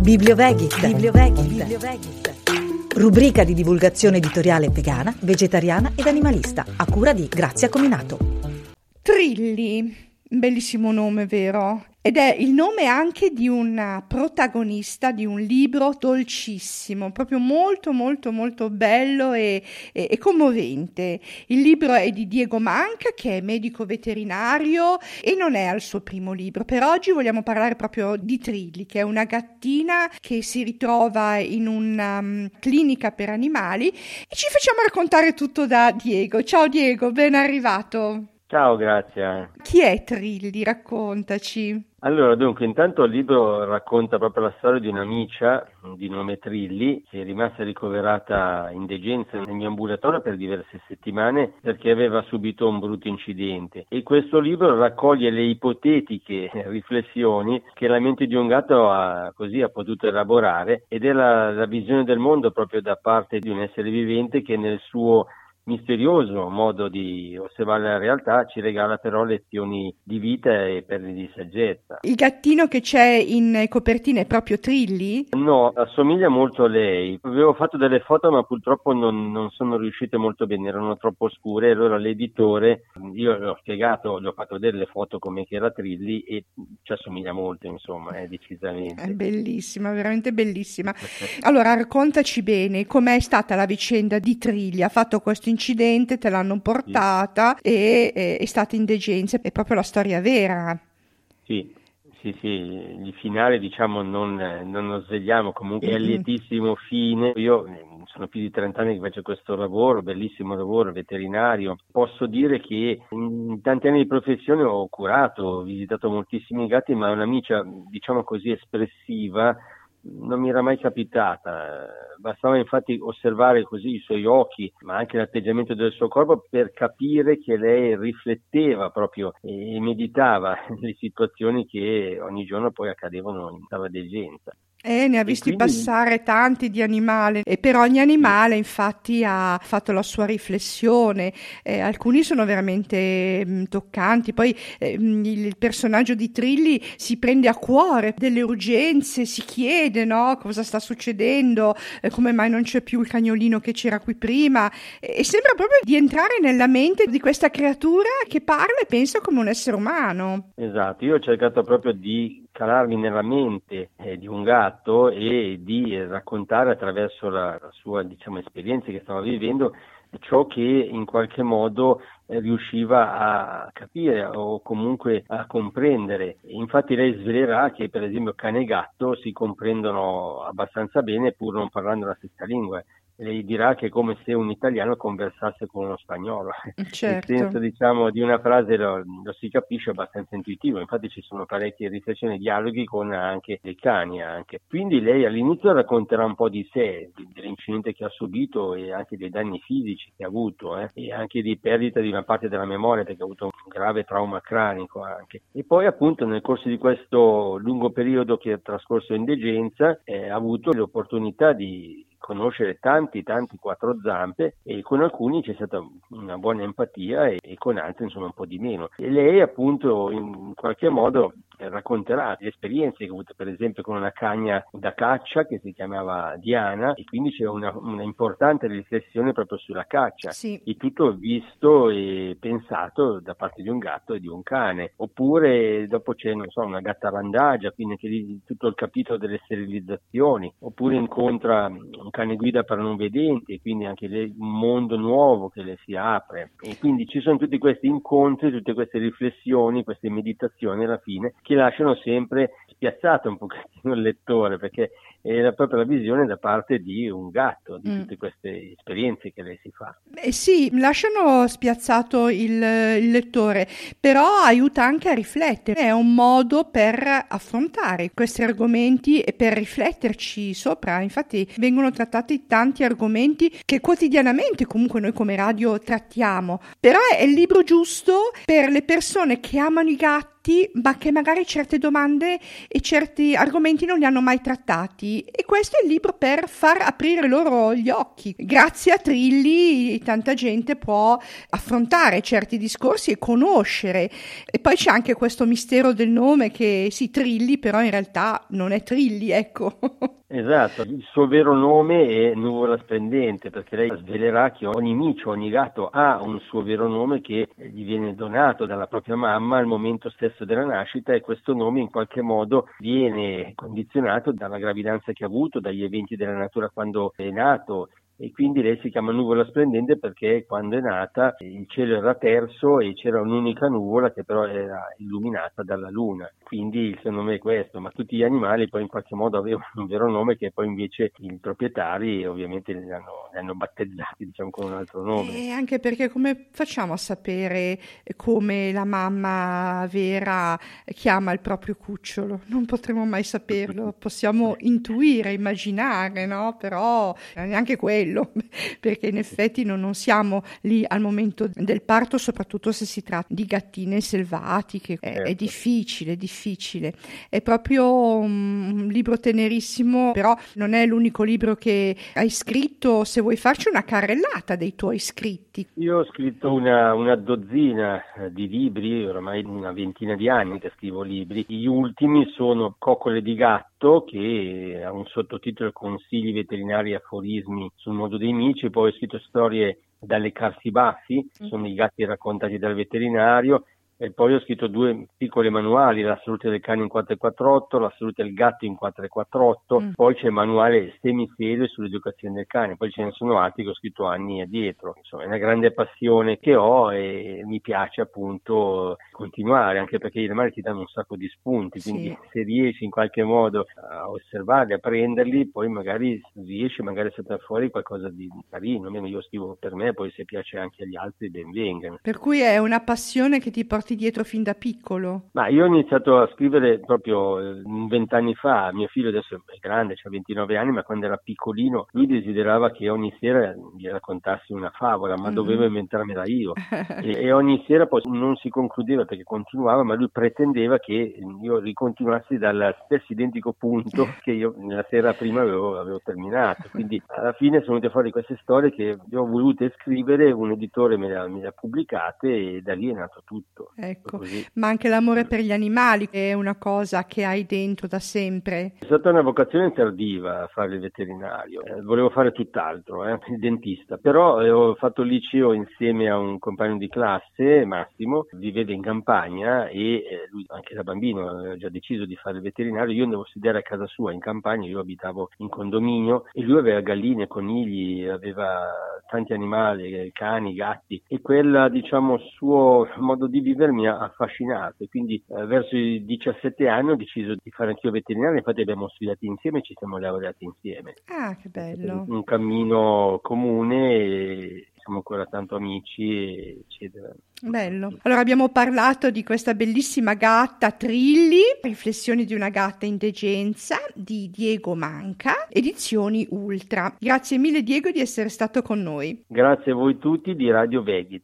Bibliovegit. Rubrica di divulgazione editoriale vegana, vegetariana ed animalista, a cura di Grazia Cominato. Trilli, bellissimo nome, vero? Ed è il nome anche di una protagonista di un libro dolcissimo, proprio molto molto molto bello e commovente. Il libro è di Diego Manca, che è medico veterinario e non è al suo primo libro. Per oggi vogliamo parlare proprio di Trilli, che è una gattina che si ritrova in una clinica per animali, e ci facciamo raccontare tutto da Diego. Ciao Diego, ben arrivato. Ciao, grazie. Chi è Trilli? Raccontaci. Allora, dunque, intanto il libro racconta proprio la storia di un'amica di nome Trilli, che è rimasta ricoverata in degenza nel mio ambulatorio per diverse settimane perché aveva subito un brutto incidente. E questo libro raccoglie le ipotetiche riflessioni che la mente di un gatto ha potuto elaborare, ed è la visione del mondo proprio da parte di un essere vivente che nel suo misterioso modo di osservare la realtà ci regala però lezioni di vita e perle di saggezza. Il gattino che c'è in copertina è proprio Trilli? No, assomiglia molto a lei. Avevo fatto delle foto ma purtroppo non sono riuscite molto bene, erano troppo scure. Allora l'editore, io l'ho spiegato, gli ho fatto vedere le foto come che era Trilli e ci assomiglia molto, insomma, decisamente. È bellissima, veramente bellissima. Allora raccontaci bene com'è stata la vicenda di Trilli. Ha fatto questo incidente, te l'hanno portata e è stata in degenza, è proprio la storia vera. Sì, il finale non lo svegliamo, comunque è lietissimo fine. Io sono più di 30 anni che faccio questo lavoro, bellissimo lavoro, veterinario. Posso dire che in tanti anni di professione ho curato, ho visitato moltissimi gatti, ma un'amica, diciamo così, espressiva non mi era mai capitata. Bastava infatti osservare così i suoi occhi, ma anche l'atteggiamento del suo corpo, per capire che lei rifletteva proprio e meditava le situazioni che ogni giorno poi accadevano in tale degenza. Ne ha visti passare tanti di animali, e per ogni animale infatti ha fatto la sua riflessione. Alcuni sono veramente toccanti. Poi il personaggio di Trilli si prende a cuore delle urgenze, si chiede, no, cosa sta succedendo, come mai non c'è più il cagnolino che c'era qui prima, e sembra proprio di entrare nella mente di questa creatura che parla e pensa come un essere umano. Esatto, io ho cercato proprio di calarmi nella mente di un gatto e di raccontare attraverso la sua, esperienza che stava vivendo, ciò che in qualche modo riusciva a capire o comunque a comprendere. Infatti lei svelerà che per esempio cane e gatto si comprendono abbastanza bene pur non parlando la stessa lingua. Lei dirà che è come se un italiano conversasse con uno spagnolo. Certo. Il senso di una frase lo si capisce abbastanza intuitivo. Infatti ci sono parecchie riflessioni, dialoghi con anche dei cani anche. Quindi lei all'inizio racconterà un po' di sé, dell'incidente che ha subito e anche dei danni fisici che ha avuto, e anche di perdita di una parte della memoria perché ha avuto un grave trauma cranico anche. E poi appunto nel corso di questo lungo periodo che ha trascorso in degenza ha avuto l'opportunità di conoscere tanti quattro zampe, e con alcuni c'è stata una buona empatia e con altri insomma un po' di meno. E lei appunto in qualche modo racconterà le esperienze che ha avuto per esempio con una cagna da caccia che si chiamava Diana, e quindi c'è una importante riflessione proprio sulla caccia. Sì. E tutto visto e pensato da parte di un gatto e di un cane. Oppure dopo c'è una gatta randagia, quindi anche lì tutto il capitolo delle sterilizzazioni. Oppure incontra un cane guida per non vedenti, e quindi anche lì un mondo nuovo che le si apre. E quindi ci sono tutti questi incontri, tutte queste riflessioni, queste meditazioni alla fine che lasciano sempre spiazzato un pochettino il lettore, perché è proprio la visione da parte di un gatto di tutte queste esperienze che lei si fa. Sì, lasciano spiazzato il lettore, però aiuta anche a riflettere. È un modo per affrontare questi argomenti e per rifletterci sopra. Infatti vengono trattati tanti argomenti che quotidianamente comunque noi come radio trattiamo, però è il libro giusto per le persone che amano i gatti fatti, ma che magari certe domande e certi argomenti non li hanno mai trattati, e questo è il libro per far aprire loro gli occhi. Grazie a Trilli tanta gente può affrontare certi discorsi e conoscere. E poi c'è anche questo mistero del nome, che sì, Trilli, però in realtà non è Trilli, ecco. Esatto, il suo vero nome è Nuvola Splendente, perché lei svelerà che ogni micio, ogni gatto ha un suo vero nome che gli viene donato dalla propria mamma al momento stesso della nascita, e questo nome in qualche modo viene condizionato dalla gravidanza che ha avuto, dagli eventi della natura quando è nato. E quindi lei si chiama Nuvola Splendente perché quando è nata il cielo era terso e c'era un'unica nuvola che però era illuminata dalla luna, quindi il suo nome è questo. Ma tutti gli animali poi in qualche modo avevano un vero nome che poi invece i proprietari ovviamente li hanno battezzati, diciamo, con un altro nome. E anche perché come facciamo a sapere come la mamma vera chiama il proprio cucciolo? Non potremo mai saperlo, possiamo intuire, immaginare, no? Però neanche quello, perché in effetti non siamo lì al momento del parto, soprattutto se si tratta di gattine selvatiche. È difficile. È proprio un libro tenerissimo, però non è l'unico libro che hai scritto. Se vuoi farci una carrellata dei tuoi scritti. Io ho scritto una dozzina di libri, oramai una ventina di anni che scrivo libri. Gli ultimi sono Coccole di gatto, che ha un sottotitolo Consigli veterinari e aforismi sul mondo dei mici. Poi ho scritto Storie da leccarsi i baffi, sono i gatti raccontati dal veterinario. E poi ho scritto 2 piccoli manuali, La salute del cane in 448, La salute del gatto in 448, poi c'è il manuale semiserio sull'educazione del cane, poi ce ne sono altri che ho scritto anni addietro. Insomma, è una grande passione che ho e mi piace appunto continuare, anche perché gli animali ti danno un sacco di spunti, quindi se riesci in qualche modo a osservarli, a prenderli, poi magari riesci magari a saltare fuori qualcosa di carino. Almeno io scrivo per me, poi se piace anche agli altri ben vengano. Per cui è una passione che ti porti dietro fin da piccolo? Ma io ho iniziato a scrivere proprio 20 anni fa. Mio figlio adesso è grande, ha 29 anni, ma quando era piccolino lui desiderava che ogni sera gli raccontassi una favola, ma dovevo inventarmela io. e ogni sera poi non si concludeva perché continuava, ma lui pretendeva che io ricontinuassi dal stesso identico punto che io la sera prima avevo terminato. Quindi alla fine sono venute fuori queste storie che io ho volute scrivere, un editore me le ha pubblicate e da lì è nato tutto. Ecco, ma anche l'amore per gli animali è una cosa che hai dentro da sempre? È stata una vocazione tardiva a fare il veterinario, volevo fare tutt'altro, il dentista, però ho fatto il liceo insieme a un compagno di classe, Massimo, viveva in campagna e lui anche da bambino aveva già deciso di fare il veterinario. Io andavo a studiare a casa sua in campagna, io abitavo in condominio e lui aveva galline, conigli, aveva tanti animali, cani, gatti, e quel, diciamo, suo modo di vivere mi ha affascinato, e quindi verso i 17 anni ho deciso di fare anch'io veterinario. Infatti abbiamo studiato insieme e ci siamo laureati insieme. Ah, che bello! Un cammino comune e siamo ancora tanto amici, eccetera. Bello. Allora abbiamo parlato di questa bellissima gatta Trilli, Riflessioni di una gatta in degenza, di Diego Manca, edizioni Ultra. Grazie mille Diego di essere stato con noi. Grazie a voi tutti di Radio Vegit.